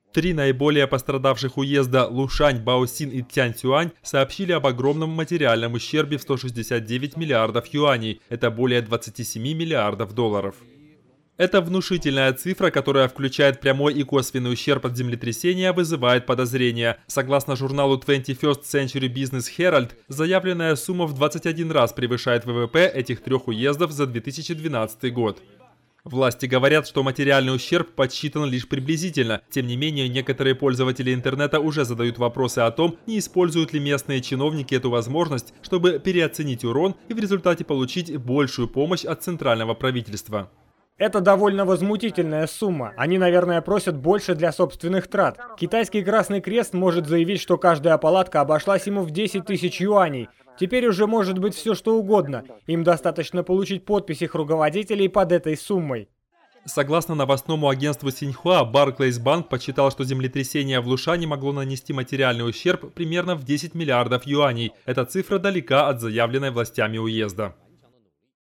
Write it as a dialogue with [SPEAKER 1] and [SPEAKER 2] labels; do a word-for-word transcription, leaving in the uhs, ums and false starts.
[SPEAKER 1] Три наиболее пострадавших уезда Лушань, Баосин и Цянцюань сообщили об огромном материальном ущербе в сто шестьдесят девять миллиардов юаней, это более двадцати семи миллиардов долларов. Эта внушительная цифра, которая включает прямой и косвенный ущерб от землетрясения, вызывает подозрения. Согласно журналу двадцать первый Century Business Herald, заявленная сумма в двадцать один раз превышает ВВП этих трех уездов за две тысячи двенадцатый год. Власти говорят, что материальный ущерб подсчитан лишь приблизительно. Тем не менее, некоторые пользователи интернета уже задают вопросы о том, не используют ли местные чиновники эту возможность, чтобы переоценить урон и в результате получить большую помощь от центрального правительства.
[SPEAKER 2] Это довольно возмутительная сумма. Они, наверное, просят больше для собственных трат. Китайский Красный Крест может заявить, что каждая палатка обошлась ему в десять тысяч юаней. Теперь уже может быть все что угодно. Им достаточно получить подпись их руководителей под этой суммой.
[SPEAKER 1] Согласно новостному агентству Синьхуа, Barclays Bank подсчитал, что землетрясение в Лушане могло нанести материальный ущерб примерно в десять миллиардов юаней. Эта цифра далека от заявленной властями уезда.